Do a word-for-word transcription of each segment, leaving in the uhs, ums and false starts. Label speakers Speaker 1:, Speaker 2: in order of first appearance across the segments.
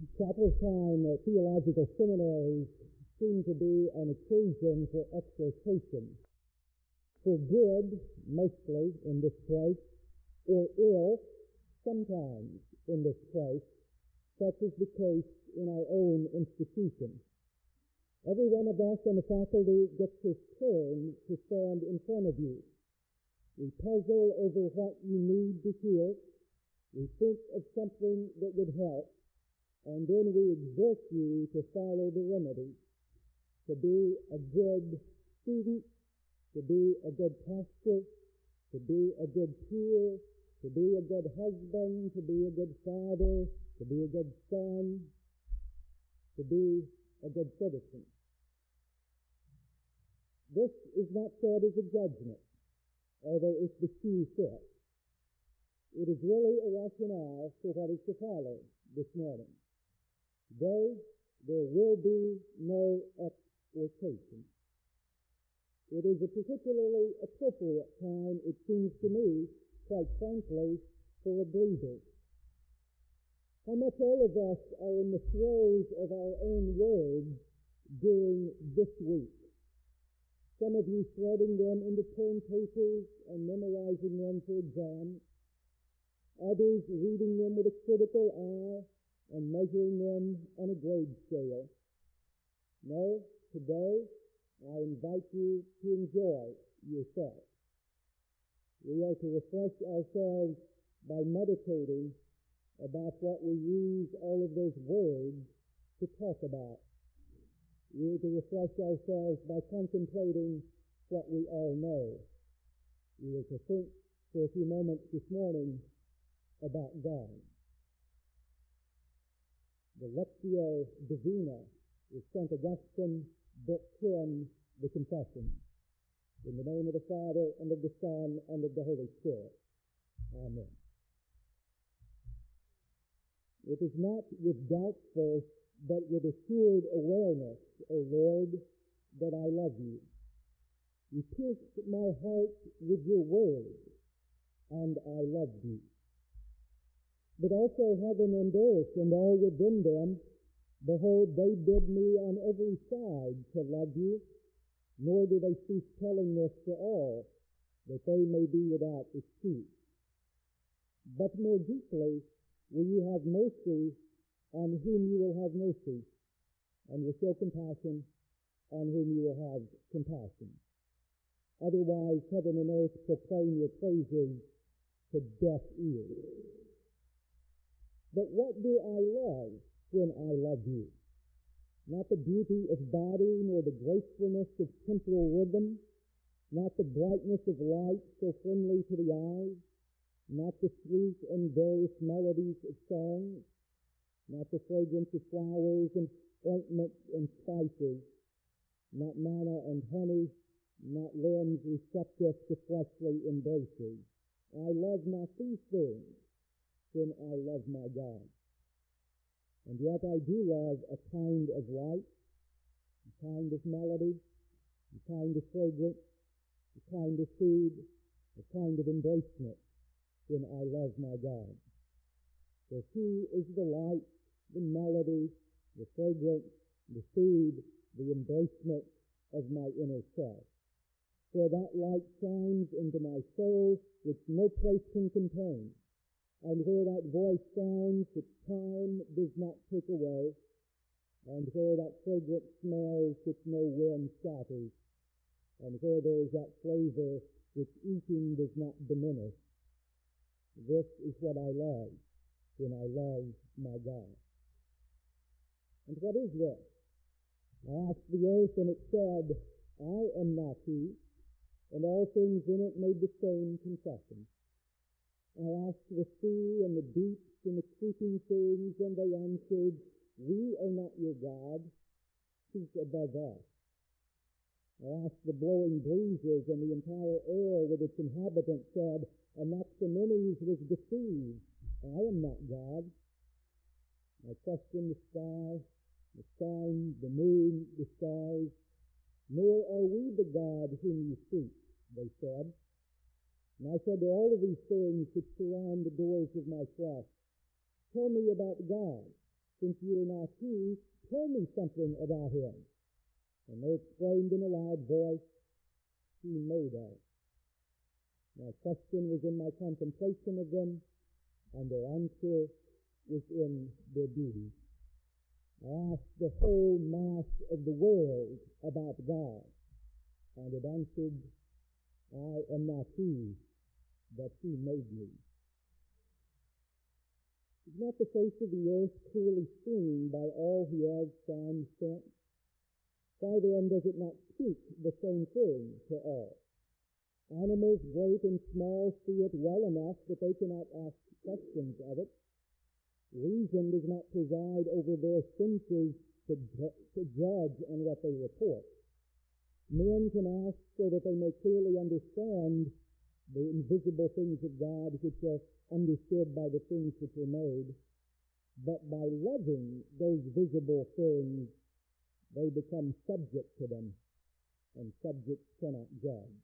Speaker 1: chapel time at theological seminaries seem to be an occasion for exhortation, for good, mostly in this place, or ill, sometimes in this place, such is the case in our own institution. Every one of us on the faculty gets his turn to stand in front of you. We puzzle over what you need to hear. We think of something that would help, and then we exhort you to follow the remedy, to be a good student, to be a good pastor, to be a good peer, to be a good husband, to be a good father, to be a good son, to be a good citizen. This is not said as a judgment, although it's the shoe fit. It is really a rationale for what is to follow this morning. Today, there will be no exhortation. It is a particularly appropriate time, it seems to me, quite frankly, for a breather. How much all of us are in the throes of our own words during this week. Some of you threading them into term papers and memorizing them for exams. Others reading them with a critical eye and measuring them on a grade scale. No, today I invite you to enjoy yourself. We are to refresh ourselves by meditating about what we use all of those words to talk about. We are to refresh ourselves by contemplating what we all know. We are to think for a few moments this morning about God. The Lectio Divina is Saint Augustine, Book ten, the Confession. In the name of the Father, and of the Son, and of the Holy Spirit. Amen. It is not with doubtful, but with assured awareness, O Lord, that I love you. You pierced my heart with your word, and I love you. But also heaven and earth and all within them, behold, they bid me on every side to love you, nor do they cease telling this to all, that they may be without excuse. But more deeply will you have mercy on whom you will have mercy, and will show compassion on whom you will have compassion. Otherwise, heaven and earth proclaim your praises to deaf ears. But what do I love when I love you? Not the beauty of body, nor the gracefulness of temporal rhythm, not the brightness of light so friendly to the eyes, not the sweet and various melodies of songs, not the fragrance of flowers and ointments and spices, not manna and honey, not limbs receptive to fleshly embraces. I love not these things when I love my God. And yet I do love a kind of light, a kind of melody, a kind of fragrance, a kind of food, a kind of embracement when I love my God. For he is the light, the melody, the fragrance, the food, the embracement of my inner self. For that light shines into my soul, which no place can contain, and where that voice sounds which time does not take away, and where that fragrance smells which no wind scatters, and where there is that flavor which eating does not diminish. This is what I love when I love my God. And what is this? I asked the earth, and it said, I am not he, and all things in it made the same confession. I asked the sea and the deeps and the creeping things, and they answered, we are not your God, speak above us. I asked the blowing breezes, and the entire air with its inhabitants said, Anaximenes was deceived, I am not God. I questioned the sky, the sun, the moon, the stars, nor are we the God whom you seek, they said. And I said to all of these things which surround the doors of my flesh, tell me about God. Since you are not he, tell me something about him. And they exclaimed in a loud voice, He made us. My question was in my contemplation of them, and their answer was in their beauty. I asked the whole mass of the world about God, and it answered, I am not he, but he made me. Is not the face of the earth clearly seen by all who have sound sense? Why then does it not speak the same thing to all? Animals great and small see it well enough that they cannot ask questions of it. Reason does not preside over their senses to, to judge on what they report. Men can ask so that they may clearly understand the invisible things of God which are understood by the things which are made. But by loving those visible things, they become subject to them, and subjects cannot judge.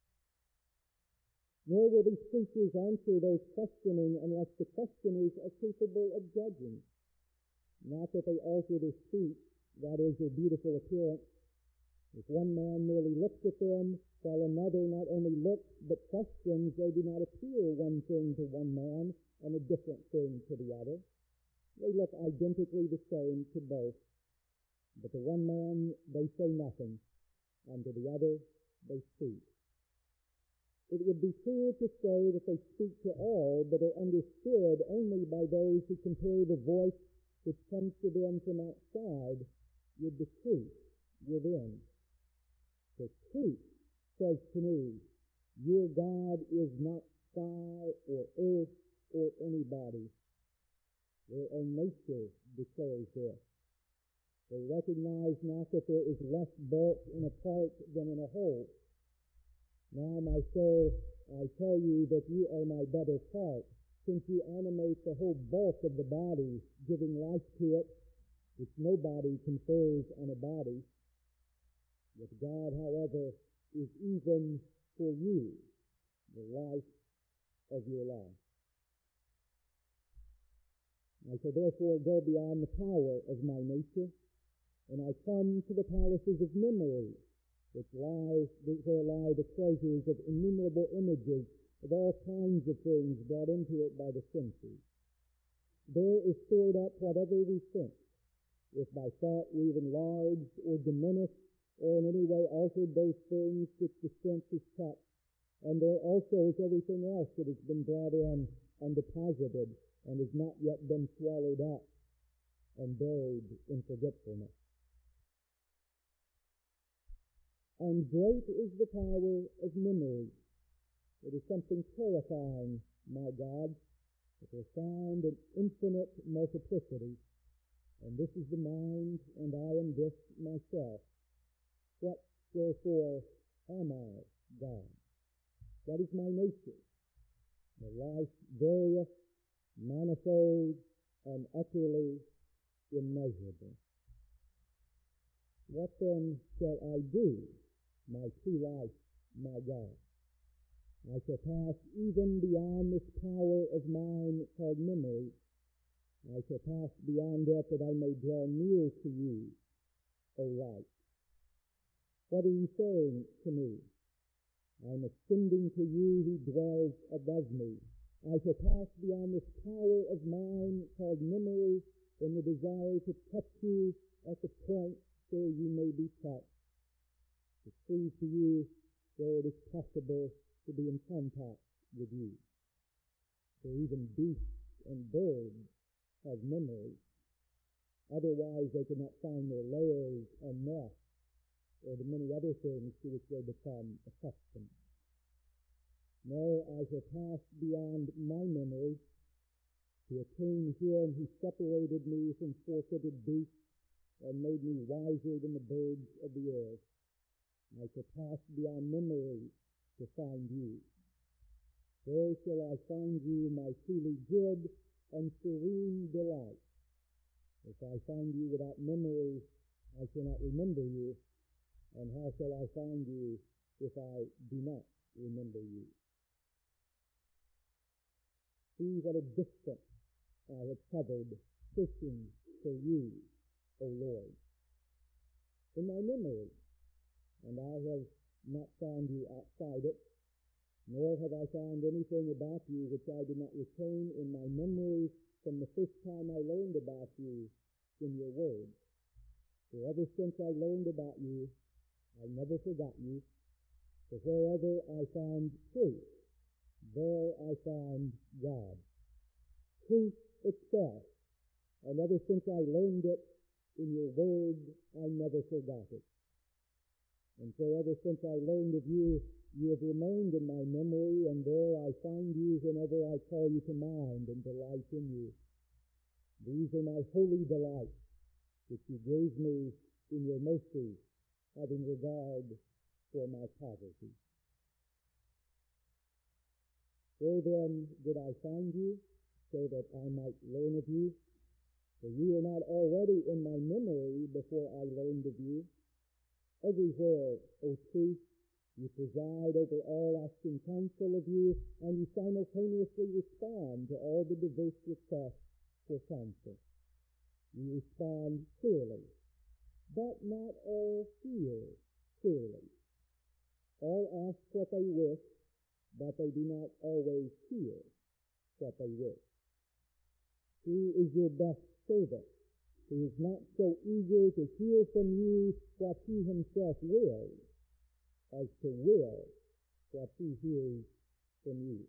Speaker 1: Nor will these creatures answer those questioning unless the questioners are capable of judging. Not that they alter their speech, that is, their beautiful appearance. If one man merely looks at them, while another not only looks but questions, they do not appear one thing to one man and a different thing to the other. They look identically the same to both. But to one man they say nothing, and to the other they speak. It would be clear to say that they speak to all, but are understood only by those who compare the voice which comes to them from outside with the truth within. The truth says to me, your God is not sky or earth or anybody. Their own nature declares this. They recognize not that there is less bulk in a part than in a whole. Now, my soul, I tell you that you are my better part, since you animate the whole bulk of the body, giving life to it, which nobody confers on a body. With God, however, is even for you the life of your life. I shall therefore go beyond the power of my nature, and I come to the palaces of memory, which lie, where lie the treasures of innumerable images of all kinds of things brought into it by the senses. There is stored up whatever we think. If by thought we've enlarged or diminished or in any way altered those things which the senses touch, and there also is everything else that has been brought in and deposited and has not yet been swallowed up and buried in forgetfulness. And great is the power of memory. It is something terrifying, my God, a profound and infinite multiplicity. And this is the mind, and I am this myself. What, therefore, am I, God? What is my nature? A life various, manifold, and utterly immeasurable. What then shall I do, my true life, my God? I shall pass even beyond this power of mine called memory. I shall pass beyond it that I may draw near to you, O light. What are you saying to me? I am ascending to you who dwells above me. I shall pass beyond this power of mine called memory in the desire to touch you at the point where you may be touched, to see to you where it is possible to be in contact with you. For even beasts and birds have memory. Otherwise they could not find their lairs and nests, or the many other things to which they become accustomed. No, I shall pass beyond my memory to attain him who separated me from four-footed beasts and made me wiser than the birds of the air. I shall pass beyond memory to find you. There shall I find you, my truly good and serene delight. If I find you without memory, I shall not remember you. And how shall I find you if I do not remember you? See what a distance I have covered, fishing for you, O Lord, in my memory, and I have not found you outside it, nor have I found anything about you which I did not retain in my memory from the first time I learned about you in your word. For ever since I learned about you, I never forgot you. For wherever I found truth, there I found God. Truth itself, and ever since I learned it in your word, I never forgot it. And so ever since I learned of you, you have remained in my memory, and there I find you whenever I call you to mind and delight in you. These are my holy delights, which you gave me in your mercy, having regard for my poverty. Where then did I find you, so that I might learn of you? For you were not already in my memory before I learned of you. Everywhere, O truth, you preside over all asking counsel of you, and you simultaneously respond to all the diverse requests for counsel. You respond clearly, but not all hear clearly. All ask what they wish, but they do not always hear what they wish. Who is your best servant? He is not so eager to hear from you what he himself wills, as to will what he hears from you.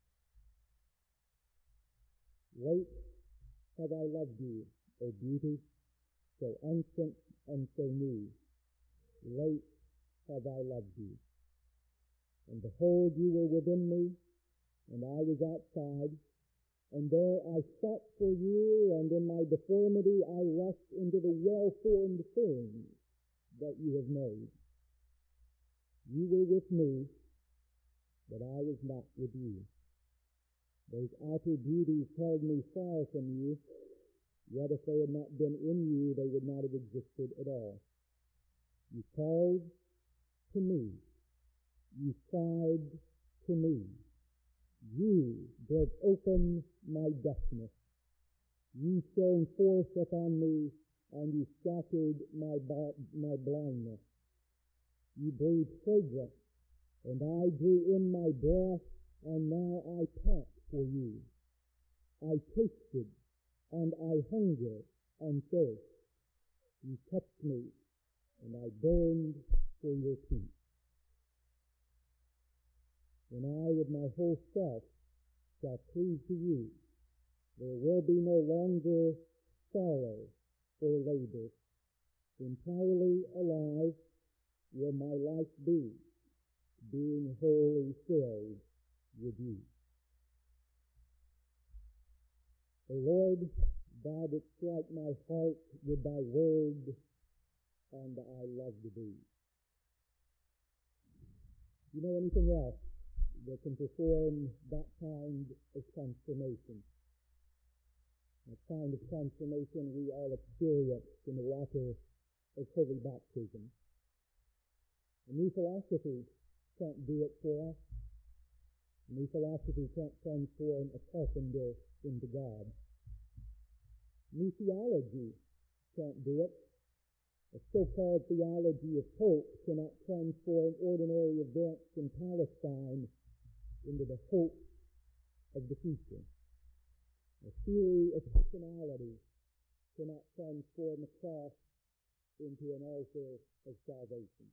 Speaker 1: Late have I loved you, O beauty, so ancient and so new. Late have I loved you. And behold, you were within me, and I was outside, and there I sought for you, and in my deformity I rushed into the well-formed things that you have made. You were with me, but I was not with you. Those outer beauties held me far from you, yet if they had not been in you, they would not have existed at all. You called to me. You cried to me. You broke open my deafness. You shone forth upon me, and you scattered my, my blindness. You breathed fragrance, and I drew in my breath, and now I pant for you. I tasted, and I hunger and thirst. You touched me, and I burned for your peace. When I with my whole self shall cleave to you, there will be no longer sorrow or labor. Entirely alive will my life be, being wholly filled with you. O Lord, thou didst strike my heart with thy word, and I loved thee. You know anything else that can perform that kind of transformation? That kind of transformation we all experience in the water of holy baptism. A new philosophy can't do it for us. A new philosophy can't transform a carpenter into God. New theology can't do it. A so-called theology of hope cannot transform ordinary events in Palestine into the hope of the future. A theory of personality cannot transform a cross into an altar of salvation.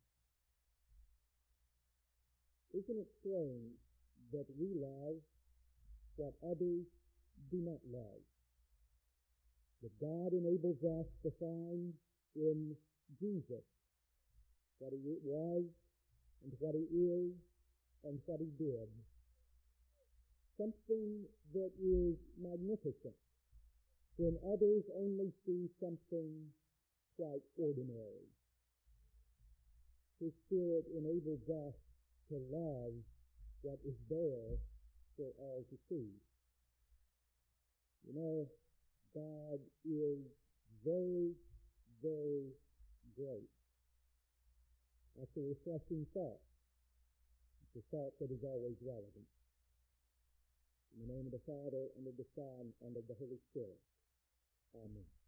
Speaker 1: Isn't it strange that we love what others do not love? That God enables us to find in Jesus what he was and what he is and what he did. Something that is magnificent when others only see something quite ordinary. His Spirit enables us to love what is there for all to see. You know, God is very, very great. That's a refreshing thought. It's a thought that is always relevant. In the name of the Father, and of the Son, and of the Holy Spirit. Amen.